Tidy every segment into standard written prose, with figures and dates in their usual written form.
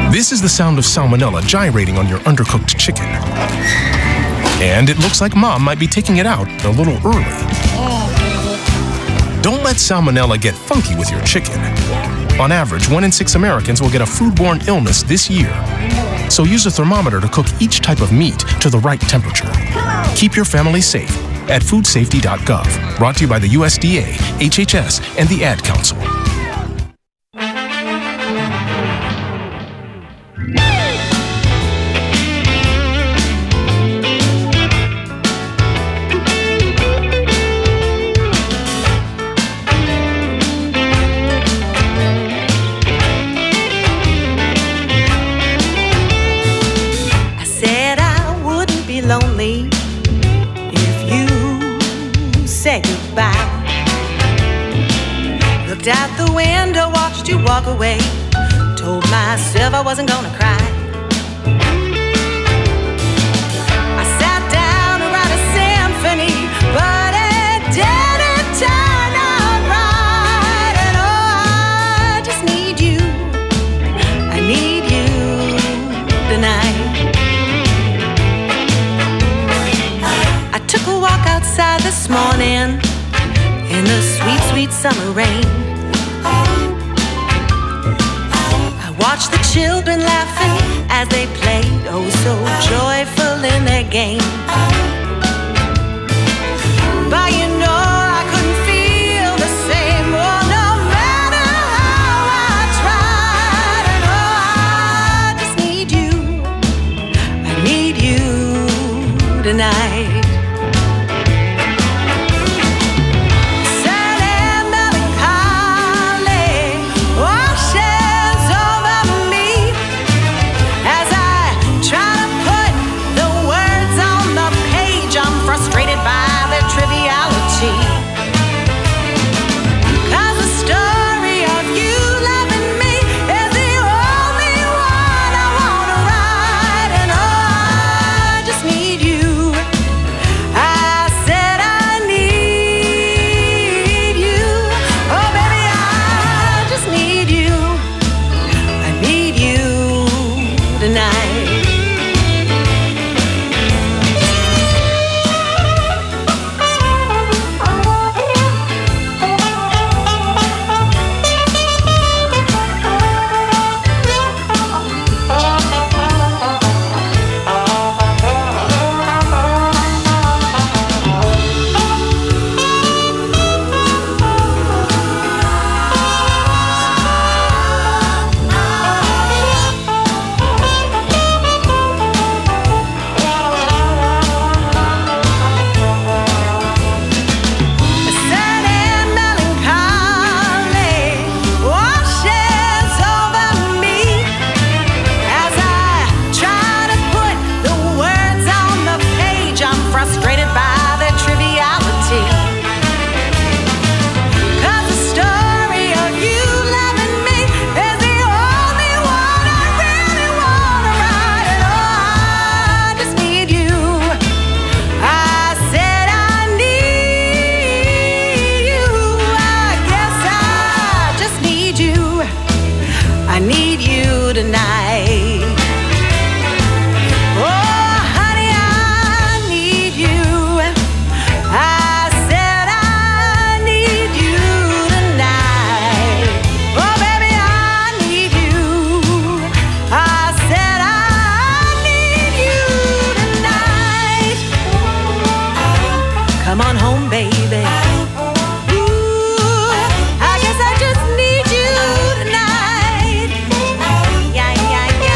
This is the sound of salmonella gyrating on your undercooked chicken. And it looks like Mom might be taking it out a little early. Don't let salmonella get funky with your chicken. On average, 1 in 6 Americans will get a foodborne illness this year. So use a thermometer to cook each type of meat to the right temperature. Keep your family safe at foodsafety.gov. Brought to you by the USDA, HHS, and the Ad Council. Lonely if you say goodbye. Looked out the window, watched you walk away. Told myself I wasn't gonna cry. I sat down to write a symphony, but it didn't turn out right. And oh, I just need you. I need you tonight. Took a walk outside this morning in the sweet, sweet summer rain. I watched the children laughing as they played, oh so joyful in their game. But you know I couldn't feel the same, oh no matter how I tried. And oh, I just need you. I need you tonight. Come on home, baby. Ooh, I guess I just need you tonight. Yeah, yeah, yeah.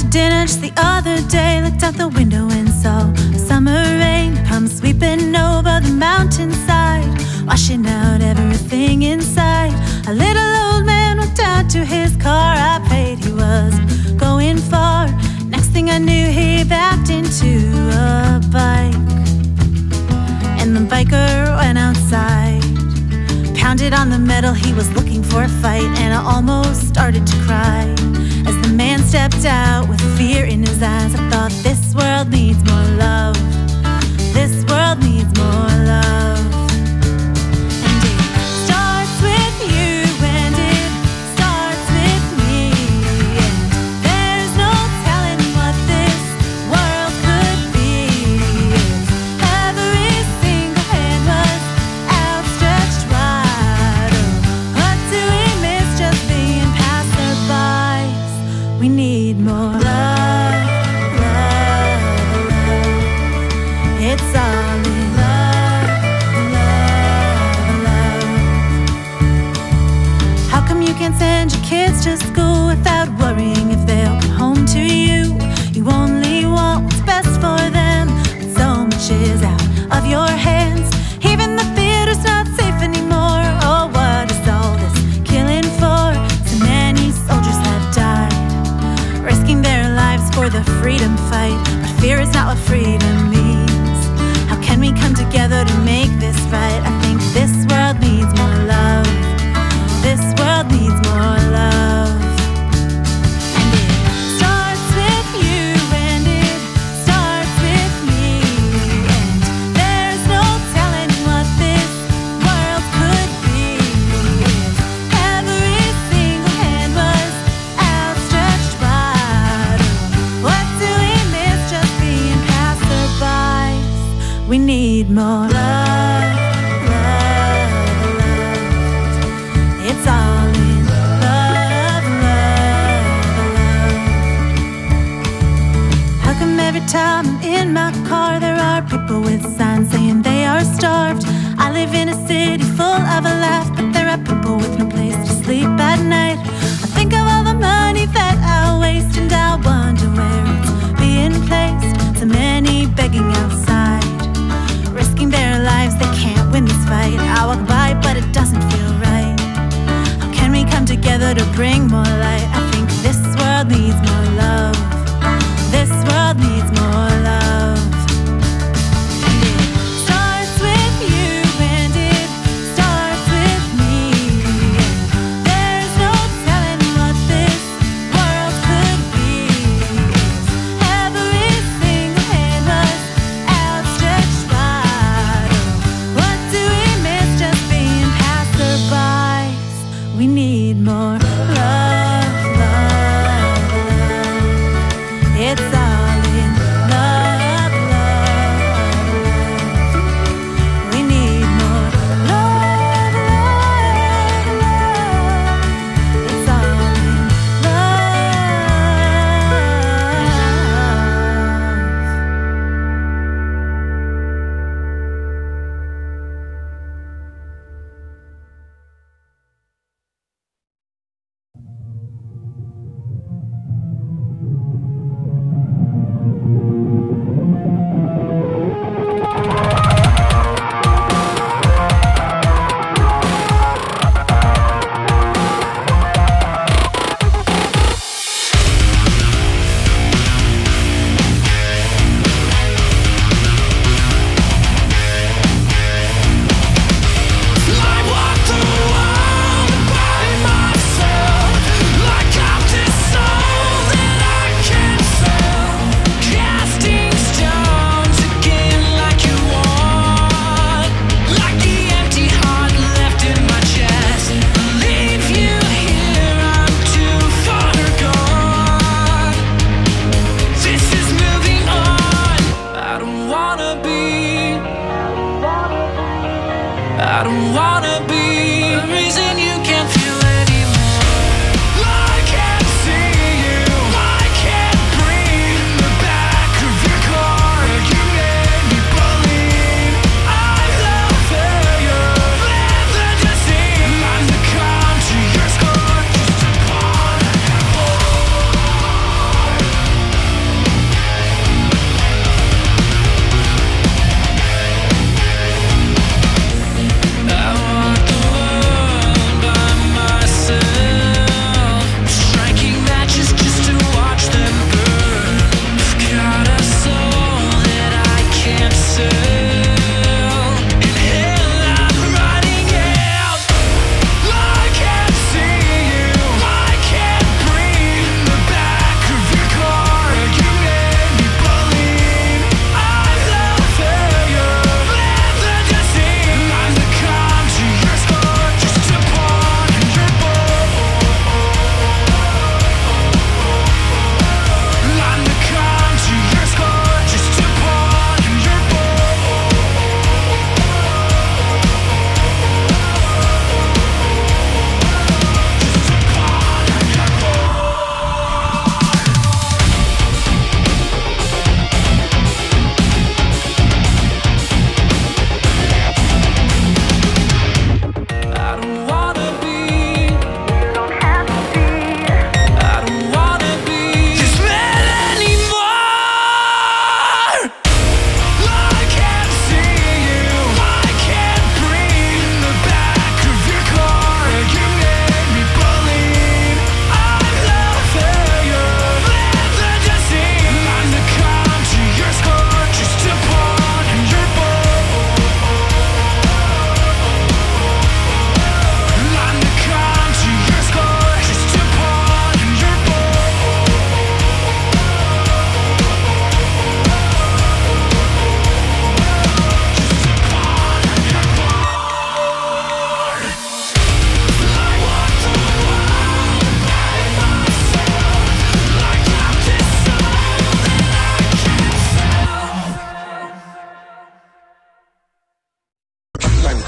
dinner just the other day, looked out the window and saw a summer rain come sweeping over the mountainside, washing out everything inside. A little old man walked out to his car. I prayed he was going far. Next thing I knew, he backed into a bike, and the biker went outside, pounded on the metal. He was looking for a fight, and I almost started to cry as the man stepped out with fear in his eyes. I thought, this world needs more love. This world needs more love. And it starts with you, and it starts with me. And there's no telling what this world could be if every single hand was outstretched wide. Oh, what do we miss just being passerbys? We need more love, love, love. It's all in love, love, love. How come you can't send your kids to school without worrying if they'll come home to you? You only want what's best for them, but so much is out of your hands. Even the theater's not safe anymore. Oh, what is all this killing for? So many soldiers have died, risking their lives for the freedom fight. But fear is not what freedom means. How can we come together to make this right? I think this world needs more love. This world needs more love. And it starts with you, and it starts with me. And there's no telling what this world could be if every single hand was outstretched wide. What do we miss just being passerbys? We need more love, love, love. It's all in love, love, love. How come every time I'm in my car there are people with signs saying they are starved? I live in a city full of a laugh, but there are people with no place to sleep at night. I think of all the money that I waste, and I wonder where it's being placed. So many begging outside, risking their lives, they can't win this fight. I walk by, but it doesn't feel right. How can we come together to bring more light? I think this world needs more love. This world needs more love. And it starts with you, and it starts with me. And there's no telling what this world could be if every single hand was outstretched wide. Oh, what do we miss just being passerbys? We need more love,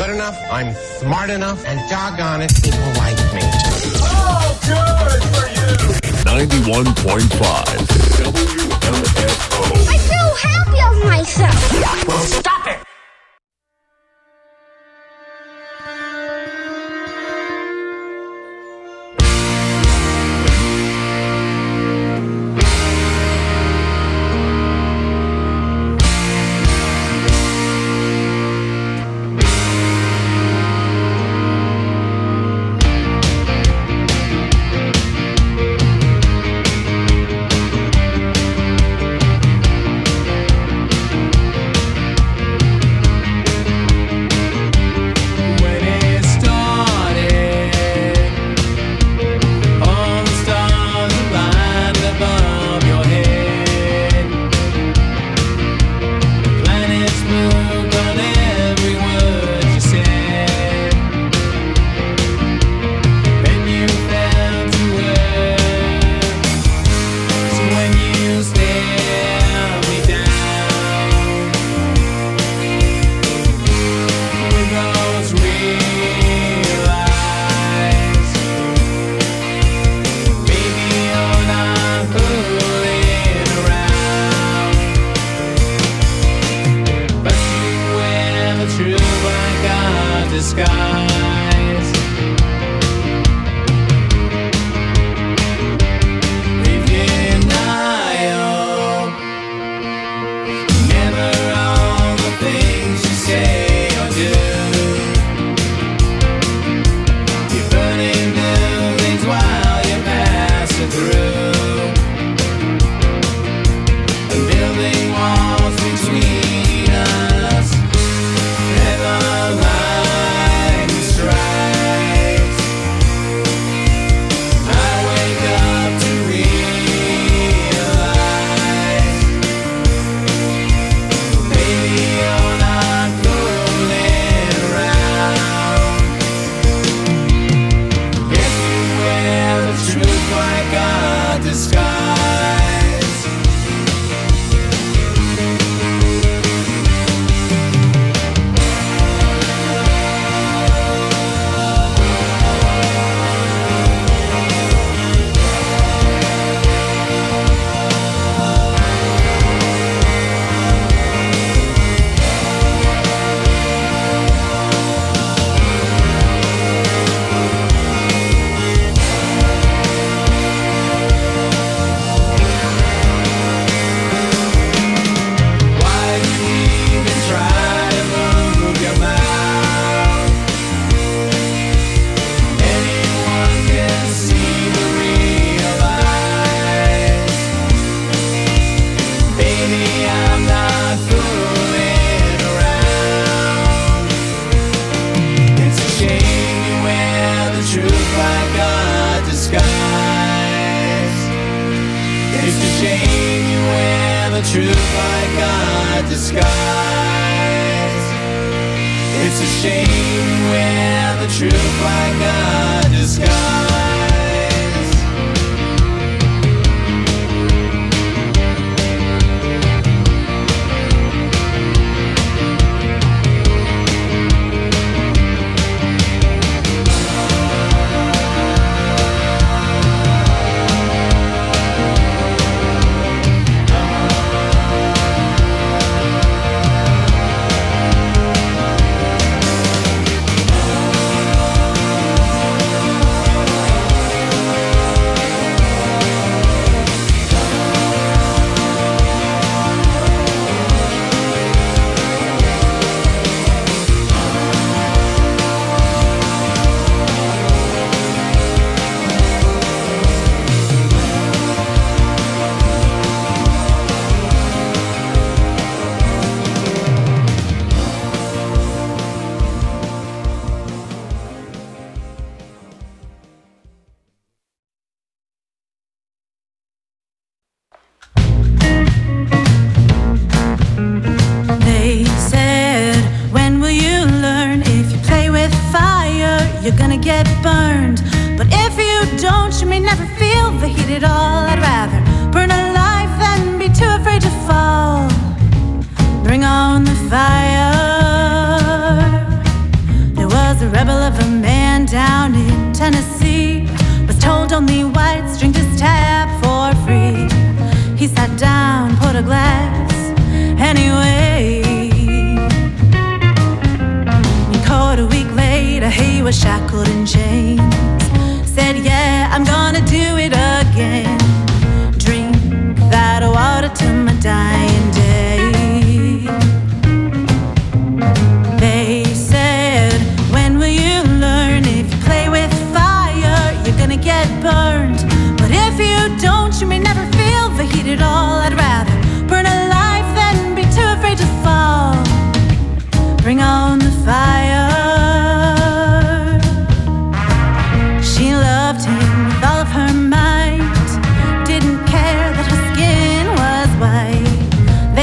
good enough, I'm smart enough, and doggone it, people like me. Oh, good for you! 91.5 WMFO. I feel happy of myself. Well, stop it!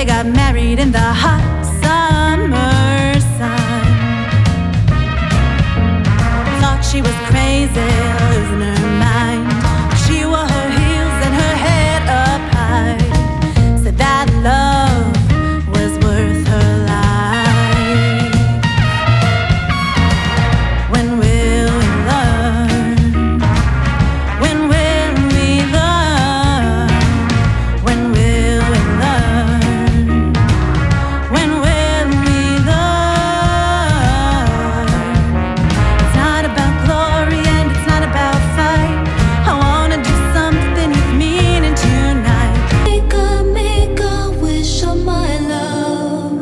got married in the hot summer sun. Thought she was crazy, losing her mind. She wore her heels and her head up high. Said that love was worth her life. When will we learn? When will we learn? When will we learn? When will we learn? It's not about glory and it's not about fight. I wanna do something with meaning tonight. Make a wish on my love.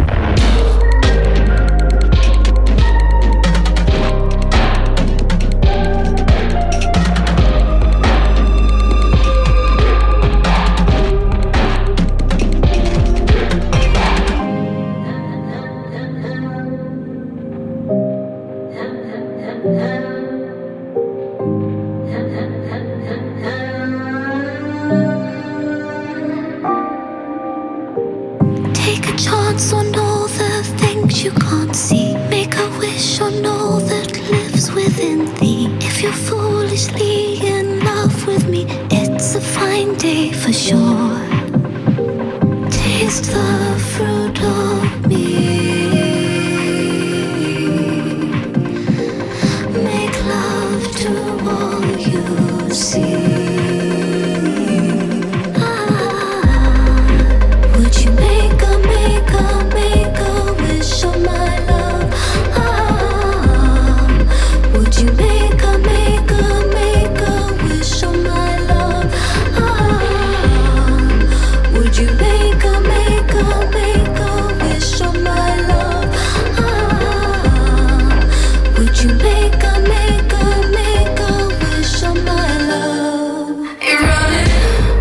Take a chance on all the things you can't see. Make a wish on all that lives within thee. If you're foolishly in love with me, it's a fine day for sure. Taste the fruit of me. Make love to all you see. Would you make a wish on my love? Would you make a wish on my love? Would you make a wish on my love? Would you make a wish on my love? You're running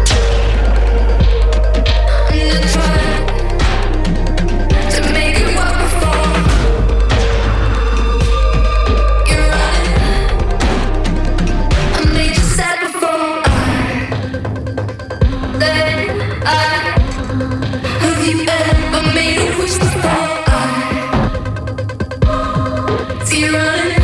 and you're trying to make it work before. You're running, I made you sad before. Have you ever made a wish before? See you running,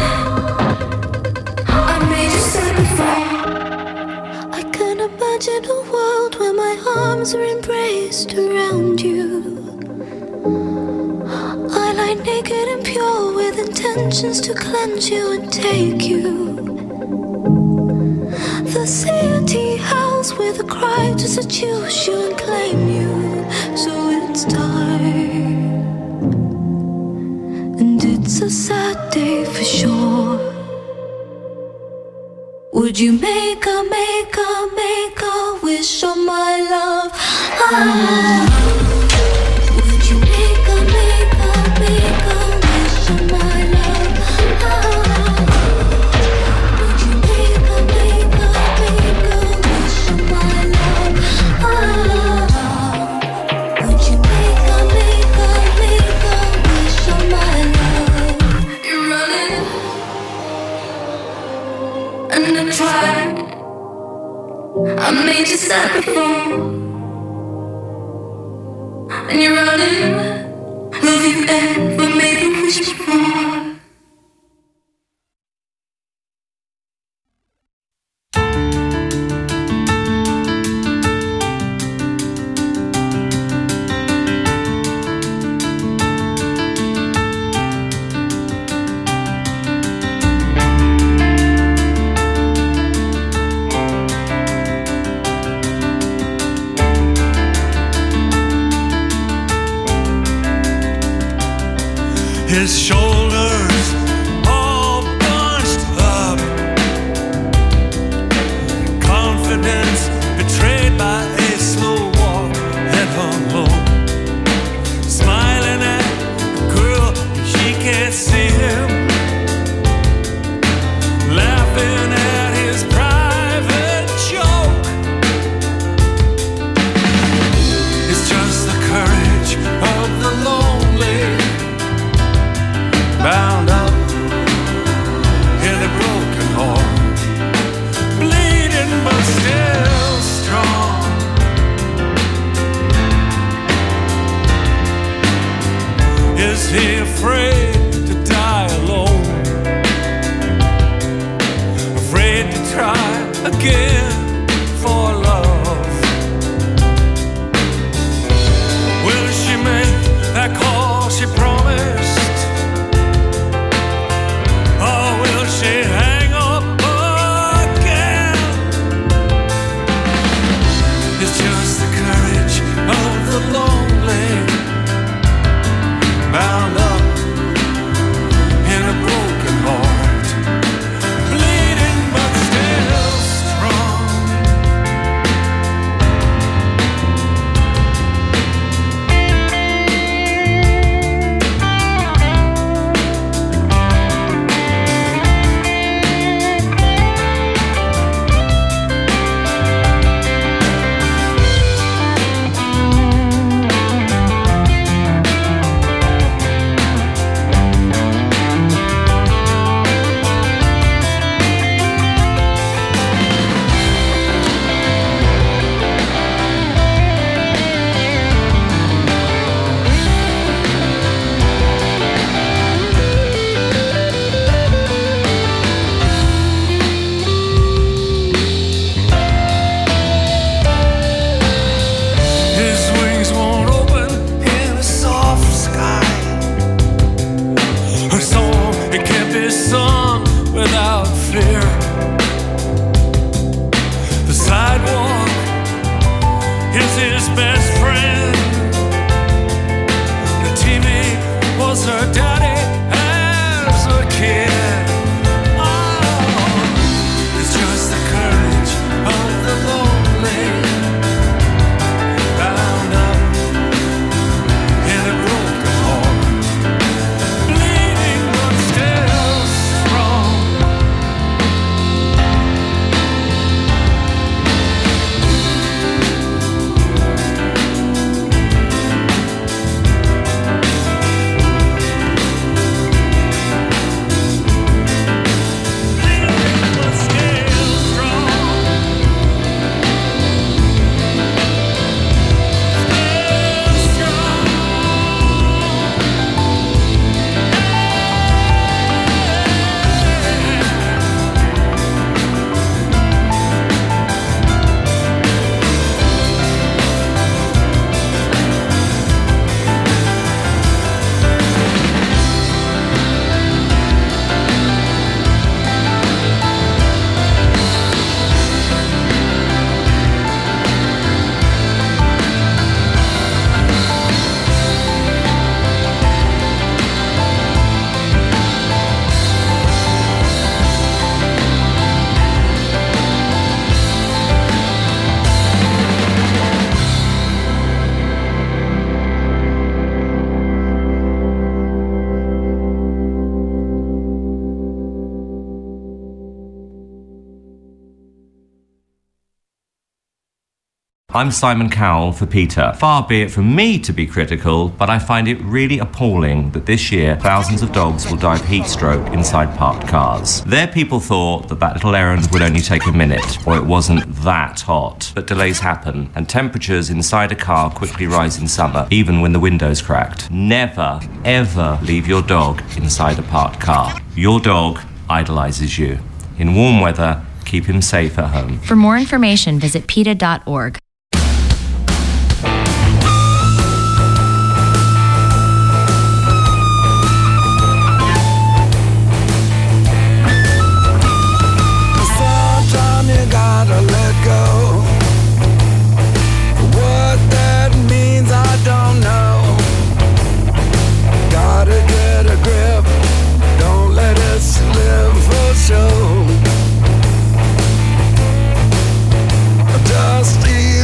I made you sad before. I can imagine a world where my arms are embraced around you. I lie naked and pure with intentions to cleanse you and take you. The city house with a cry to seduce you and claim you. So it's time, and it's a sad day for sure. Would you make a wish on my love? Would you make a wish on my love? Would you make a wish on my love? Would you make a wish on my love? You're running and I'm trying. I made you sad before, and you're running. Have you ever made a wish before? His shoulders all bunched up, confidence betrayed by a slow walk, head hung low, smiling at the girl, she can't see him, laughing at his private joke. It's just the courage of the lonely, Is he afraid to die alone? Afraid to try again for love? Will she make that call she promised? Or will she hang up again? It's just the courage of the lonely, bound up in a broken heart, bleeding but still strong. His wings won't open in a soft sky, or so it can't be sung without fear. The sidewalk is his best friend. The TV was her daddy as a kid. Oh, it's just the courage of the lonely, bound up in a broken heart, bleeding but still strong. I'm Simon Cowell for PETA. Far be it from me to be critical, but I find it really appalling that this year thousands of dogs will die of heat stroke inside parked cars. Their people thought that little errand would only take a minute, or it wasn't that hot. But delays happen, and temperatures inside a car quickly rise in summer, even when the window's cracked. Never, ever leave your dog inside a parked car. Your dog idolizes you. In warm weather, keep him safe at home. For more information, visit PETA.org. Gotta let go. What that means, I don't know. Gotta get a grip. Don't let it slip for show. Dusty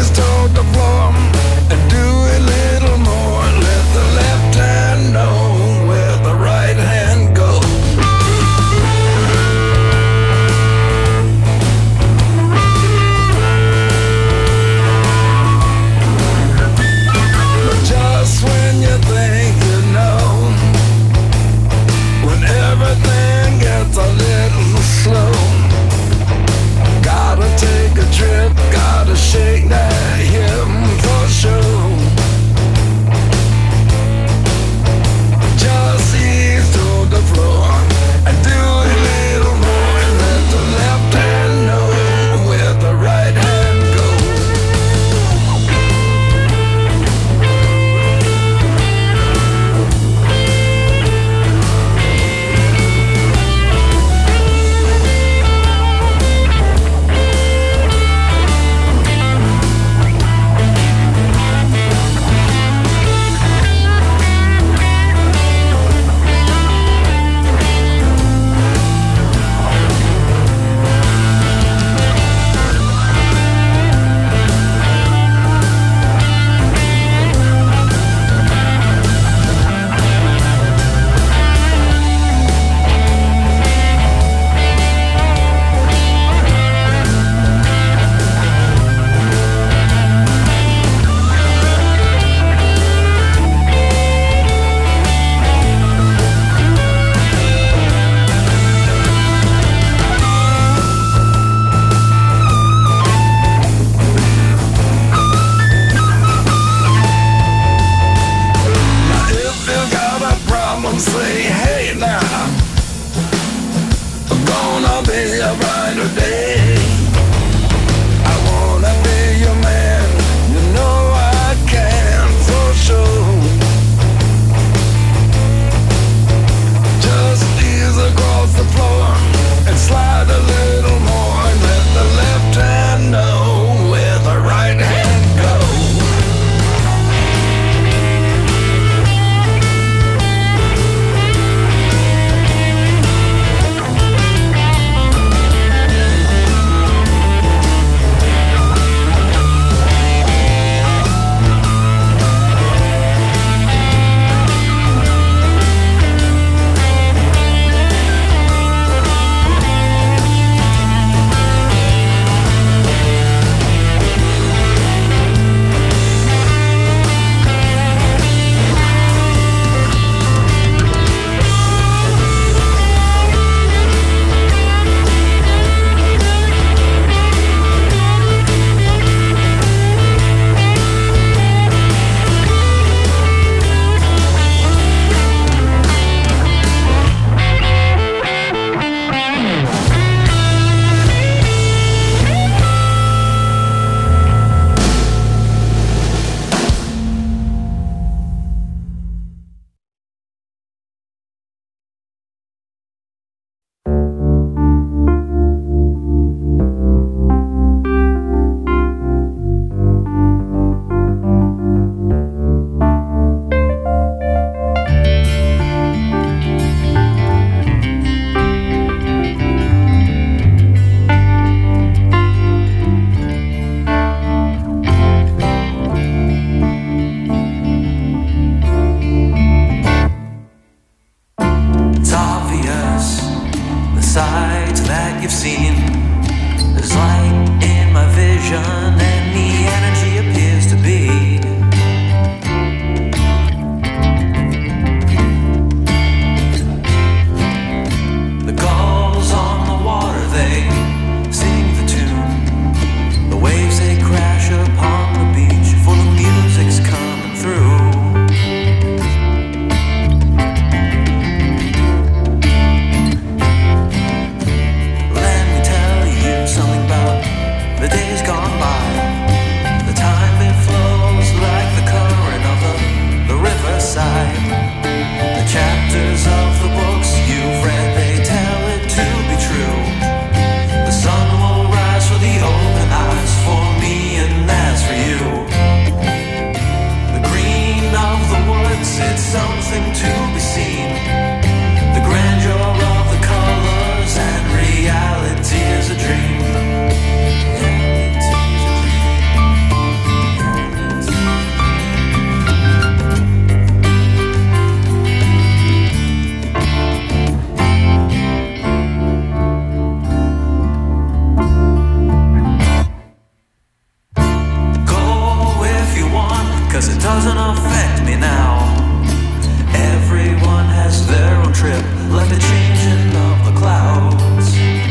doesn't affect me now. Everyone has their own trip, like the changing of the clouds.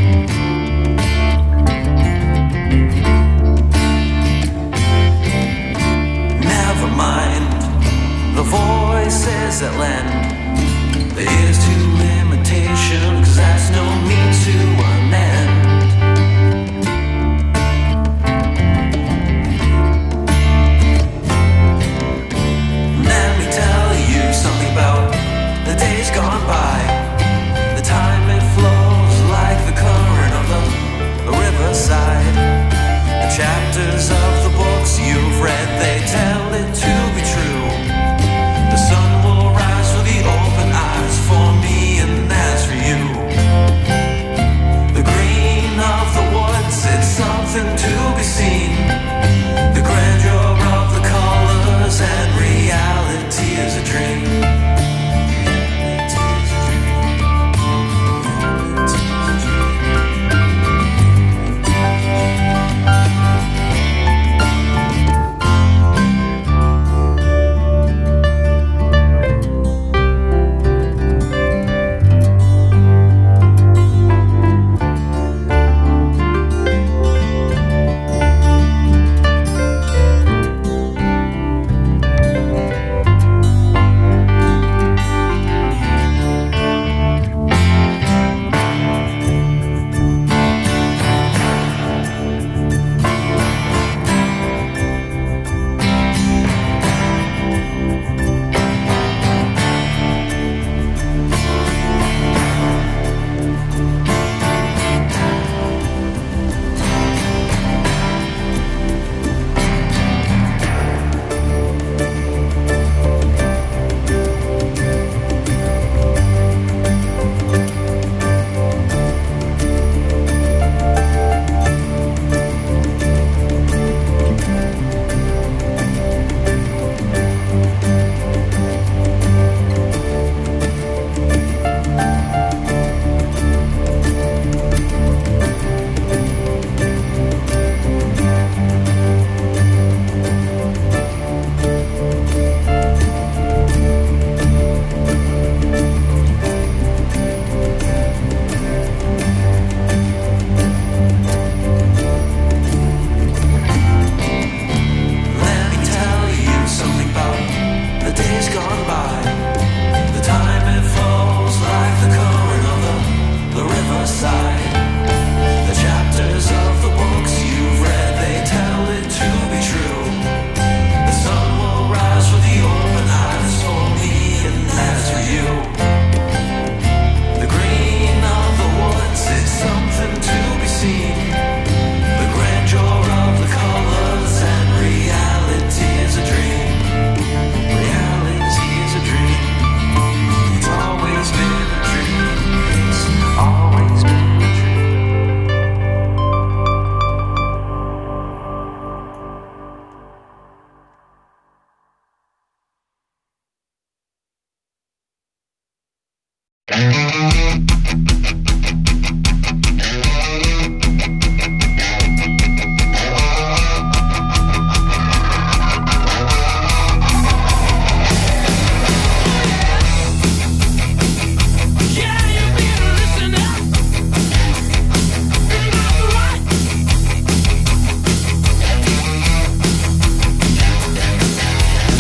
Never mind the voices that lend their ears to limitation, 'cause that's no means to an end. Let me tell you something about the days gone by. The time it flows like the current of the riverside. The chapters of the books you've read, they tell it to be true. The sun will rise with the open eyes for me, and that's for you. The green of the woods, it's something to be seen. The grandeur of the colors, and reality is a dream.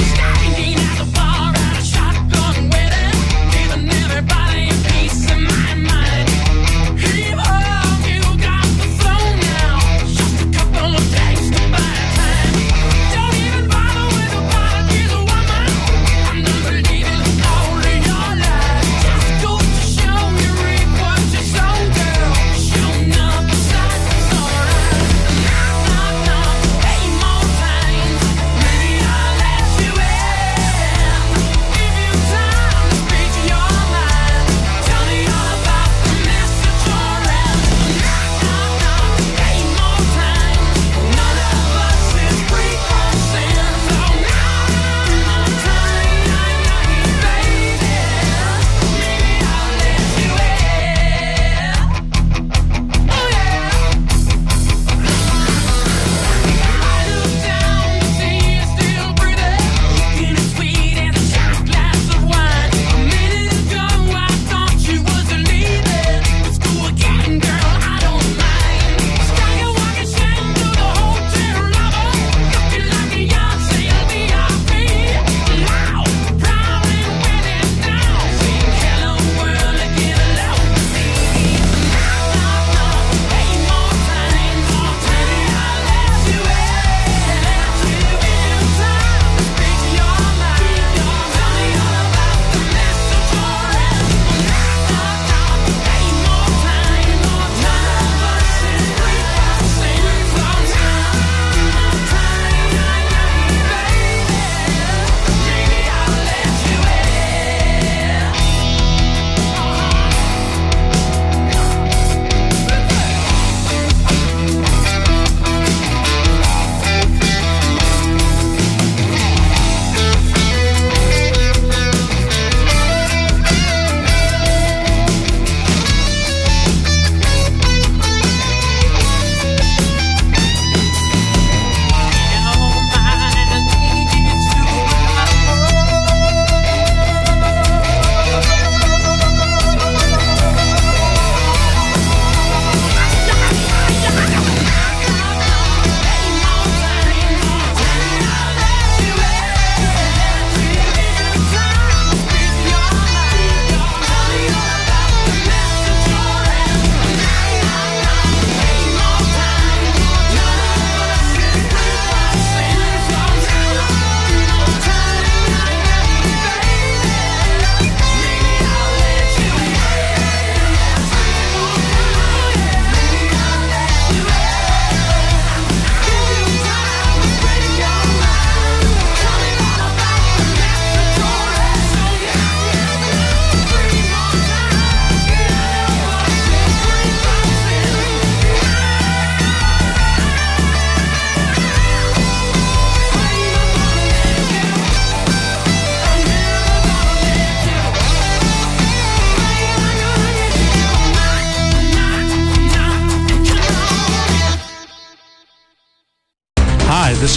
Everybody in peace of mind.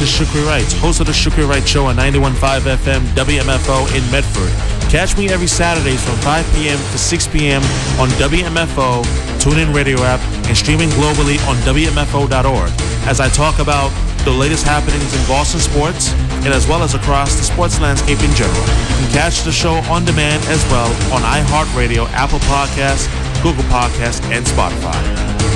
This is Shukri Wright, host of the Shukri Wright Show on 91.5 FM WMFO in Medford. Catch me every Saturdays from 5 p.m. to 6 p.m. on WMFO, TuneIn Radio app, and streaming globally on WMFO.org as I talk about the latest happenings in Boston sports and as well as across the sports landscape in general. You can catch the show on demand as well on iHeartRadio, Apple Podcasts, Google Podcasts, and Spotify.